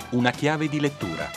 Una chiave di lettura.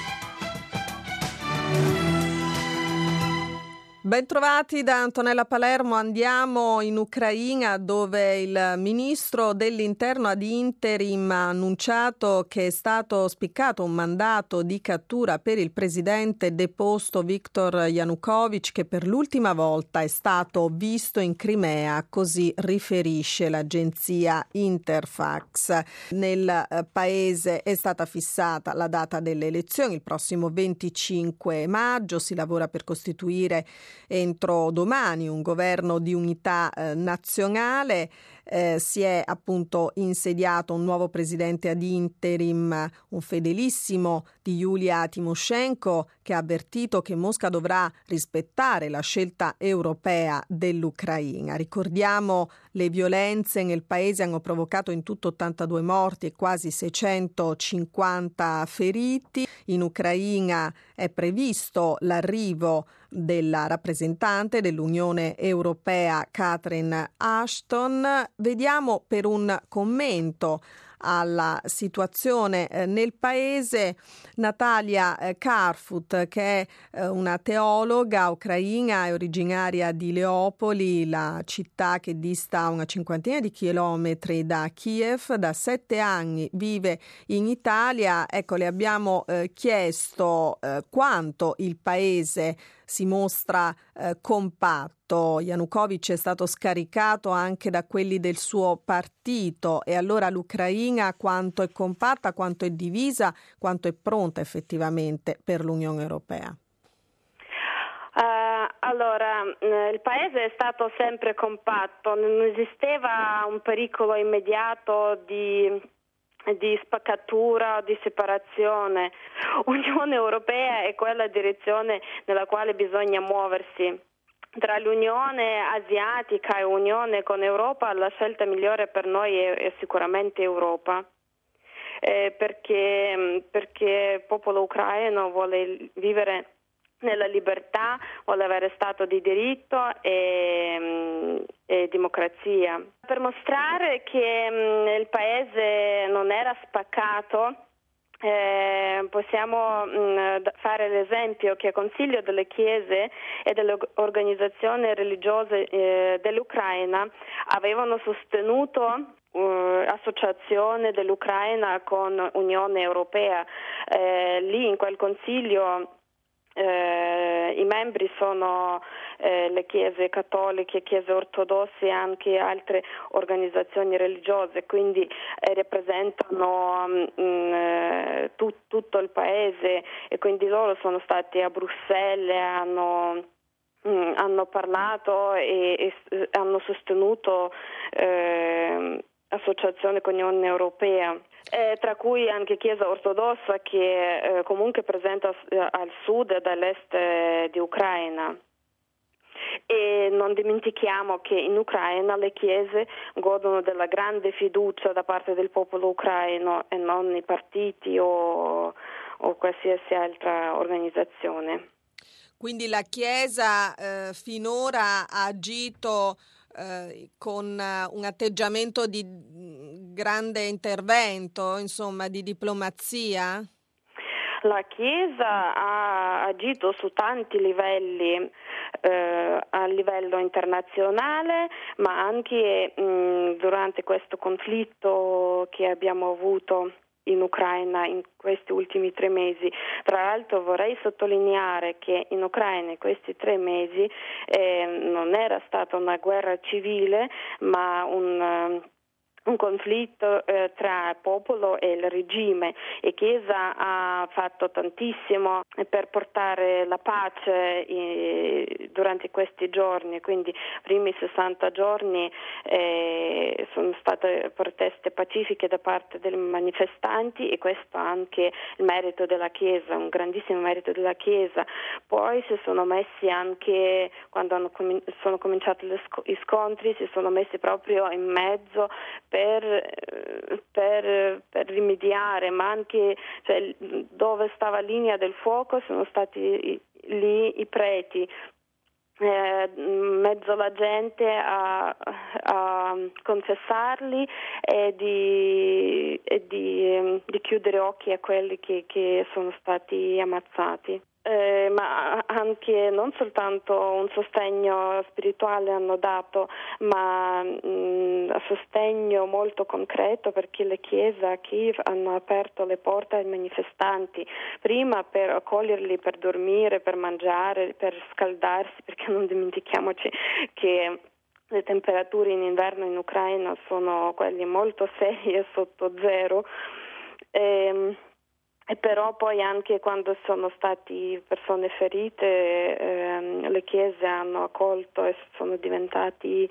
Bentrovati da Antonella Palermo. Andiamo in Ucraina, dove il ministro dell'Interno ad interim ha annunciato che è stato spiccato un mandato di cattura per il presidente deposto Viktor Yanukovych, che per l'ultima volta è stato visto in Crimea, così riferisce l'agenzia Interfax. Nel paese è stata fissata la data delle elezioni, il prossimo 25 maggio. Si lavora per costituire entro domani un governo di unità nazionale. Si è appunto insediato un nuovo presidente ad interim, un fedelissimo di Yulia Tymoshenko, che ha avvertito che Mosca dovrà rispettare la scelta europea dell'Ucraina. Ricordiamo, le violenze nel paese hanno provocato in tutto 82 morti e quasi 650 feriti. In Ucraina è previsto l'arrivo della rappresentante dell'Unione Europea Catherine Ashton. Vediamo per un commento alla situazione nel paese Natalia Karfut, che è una teologa ucraina, è originaria di Leopoli, la città che dista una cinquantina di chilometri da Kiev. Da 7 anni vive in Italia. Ecco, le abbiamo chiesto quanto il paese si mostra compatto. Yanukovych è stato scaricato anche da quelli del suo partito, e allora l'Ucraina quanto è compatta, quanto è divisa, quanto è pronta effettivamente per l'Unione Europea? Il paese è stato sempre compatto, non esisteva un pericolo immediato di spaccatura, di separazione. Unione Europea è quella direzione nella quale bisogna muoversi. Tra l'Unione Asiatica e Unione con Europa, la scelta migliore per noi è sicuramente Europa, perché il popolo ucraino vuole vivere nella libertà, vuole avere Stato di diritto e democrazia. Per mostrare che il paese non era spaccato, possiamo fare l'esempio che il Consiglio delle Chiese e delle organizzazioni religiose dell'Ucraina avevano sostenuto associazione dell'Ucraina con Unione Europea. Lì in quel Consiglio i membri sono le chiese cattoliche, chiese ortodosse e anche altre organizzazioni religiose, quindi rappresentano tutto il paese, e quindi loro sono stati a Bruxelles, hanno parlato e hanno sostenuto associazione con l'Unione Europea, tra cui anche Chiesa ortodossa, che comunque è presente al sud e dall'est di Ucraina. E non dimentichiamo che in Ucraina le chiese godono della grande fiducia da parte del popolo ucraino e non i partiti o qualsiasi altra organizzazione. Quindi la Chiesa finora ha agito con un atteggiamento di grande intervento, insomma, di diplomazia? La Chiesa ha agito su tanti livelli, a livello internazionale, ma anche durante questo conflitto che abbiamo avuto in Ucraina in questi ultimi 3 mesi. Tra l'altro vorrei sottolineare che in Ucraina in questi 3 mesi non era stata una guerra civile, ma un conflitto tra il popolo e il regime, e Chiesa ha fatto tantissimo per portare la pace durante questi giorni. Quindi primi 60 giorni sono state proteste pacifiche da parte dei manifestanti, e questo anche il merito della Chiesa, un grandissimo merito della Chiesa. Poi si sono messi anche, quando sono cominciati gli scontri, si sono messi proprio in mezzo per rimediare, ma anche dove stava la linea del fuoco sono stati lì i preti, mezzo la gente a confessarli e di chiudere occhi a quelli che sono stati ammazzati. Ma anche non soltanto un sostegno spirituale hanno dato, ma sostegno molto concreto, perché le chiese a Kiev hanno aperto le porte ai manifestanti, prima per accoglierli, per dormire, per mangiare, per scaldarsi, perché non dimentichiamoci che le temperature in inverno in Ucraina sono quelle molto serie, sotto zero. E però poi anche quando sono stati persone ferite, le chiese hanno accolto e sono diventati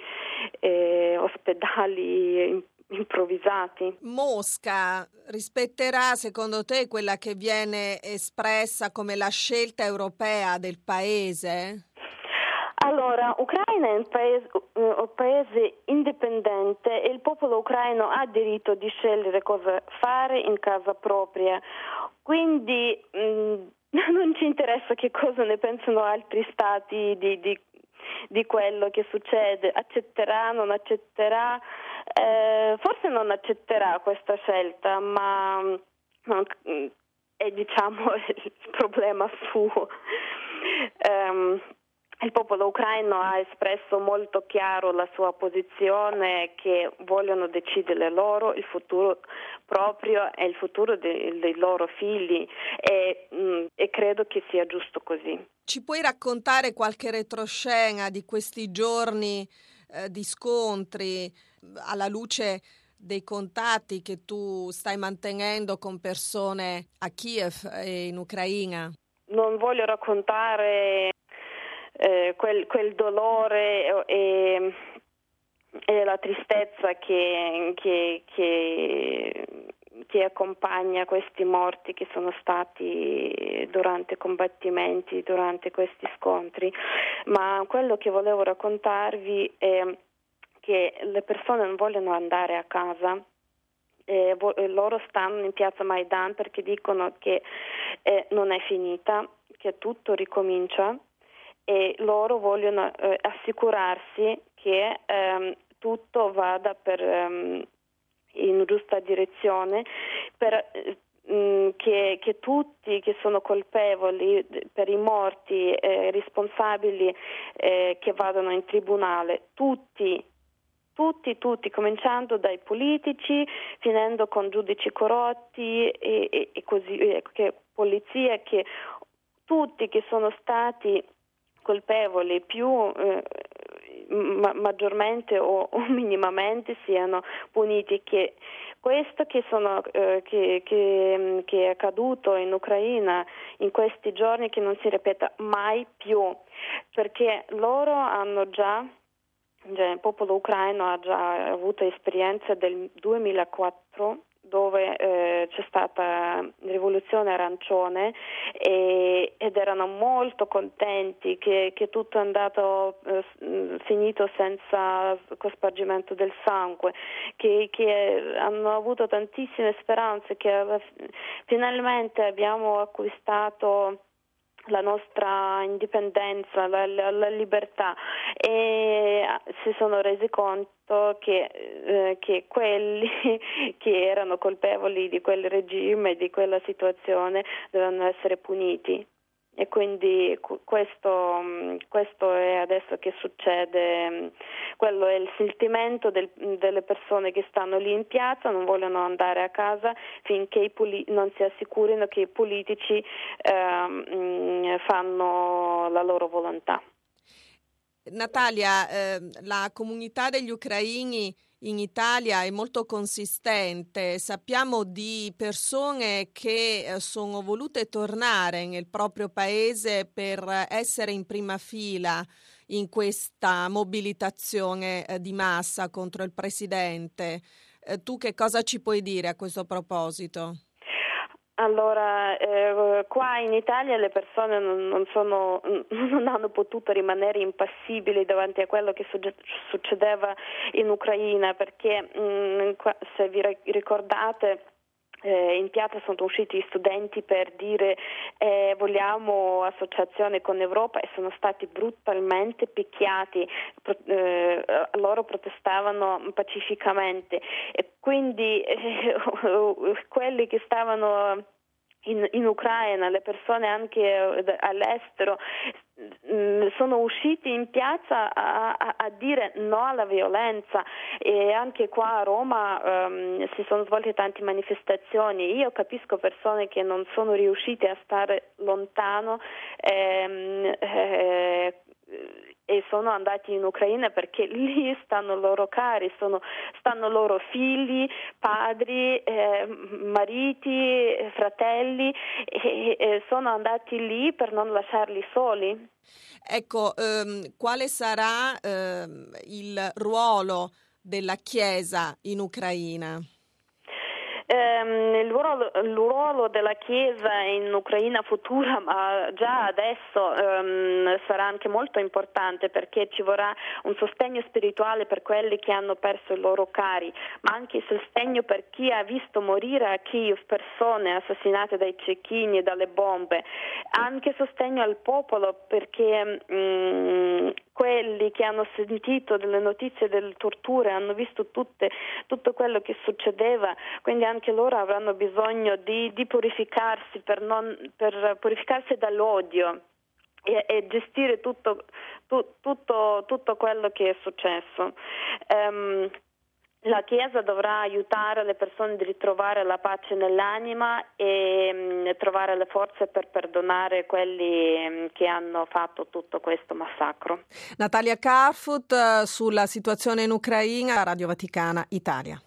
ospedali improvvisati. Mosca rispetterà, secondo te, quella che viene espressa come la scelta europea del paese? Allora, Ucraina è un paese indipendente e il popolo ucraino ha diritto di scegliere cosa fare in casa propria. Quindi non ci interessa che cosa ne pensano altri stati di quello che succede. Accetterà, non accetterà, forse non accetterà questa scelta, ma è, diciamo, il problema suo. Il popolo ucraino ha espresso molto chiaro la sua posizione, che vogliono decidere loro il futuro proprio e il futuro dei loro figli e credo che sia giusto così. Ci puoi raccontare qualche retroscena di questi giorni di scontri alla luce dei contatti che tu stai mantenendo con persone a Kiev e in Ucraina? Non voglio raccontare quel dolore e la tristezza che accompagna questi morti che sono stati durante combattimenti, durante questi scontri, ma quello che volevo raccontarvi è che le persone non vogliono andare a casa. Loro stanno in piazza Maidan perché dicono che non è finita, che tutto ricomincia, e loro vogliono assicurarsi che tutto vada in giusta direzione, che tutti che sono colpevoli per i morti, responsabili, che vadano in tribunale, tutti, cominciando dai politici, finendo con giudici corrotti e così, che polizia, che tutti che sono stati colpevoli più maggiormente o minimamente siano puniti, che questo che è accaduto in Ucraina in questi giorni che non si ripeta mai più, perché loro hanno già il popolo ucraino ha già avuto esperienza del 2004 dove c'è stata rivoluzione arancione ed erano molto contenti che tutto è andato finito senza cospargimento del sangue, che hanno avuto tantissime speranze, che finalmente abbiamo acquistato la nostra indipendenza, la libertà, e si sono resi conto che quelli che erano colpevoli di quel regime, di quella situazione, dovevano essere puniti. E quindi questo è adesso che succede, quello è il sentimento delle persone che stanno lì in piazza, non vogliono andare a casa finché non si assicurino che i politici fanno la loro volontà. Natalia, la comunità degli ucraini in Italia è molto consistente. Sappiamo di persone che sono volute tornare nel proprio paese per essere in prima fila in questa mobilitazione di massa contro il presidente. Tu che cosa ci puoi dire a questo proposito? Allora, qua in Italia le persone non hanno potuto rimanere impassibili davanti a quello che succedeva in Ucraina, perché se vi ricordate in piazza sono usciti studenti per dire vogliamo associazione con l'Europa e sono stati brutalmente picchiati, loro protestavano pacificamente e quindi quelli che stavano in Ucraina, le persone anche all'estero sono usciti in piazza a dire no alla violenza e anche qua a Roma si sono svolte tante manifestazioni. Io capisco persone che non sono riuscite a stare lontano e sono andati in Ucraina perché lì stanno loro cari, stanno loro figli, padri, mariti, fratelli e sono andati lì per non lasciarli soli. Ecco, quale sarà il ruolo della Chiesa in Ucraina? Il ruolo della Chiesa in Ucraina futura, ma già adesso sarà anche molto importante perché ci vorrà un sostegno spirituale per quelli che hanno perso i loro cari, ma anche sostegno per chi ha visto morire a Kiev persone assassinate dai cecchini e dalle bombe, anche sostegno al popolo perché quelli che hanno sentito delle notizie delle torture hanno visto tutto quello che succedeva, quindi anche loro avranno bisogno di purificarsi per purificarsi dall'odio e gestire tutto quello che è successo. La Chiesa dovrà aiutare le persone a ritrovare la pace nell'anima e trovare le forze per perdonare quelli che hanno fatto tutto questo massacro. Natalia Carfut sulla situazione in Ucraina, Radio Vaticana Italia.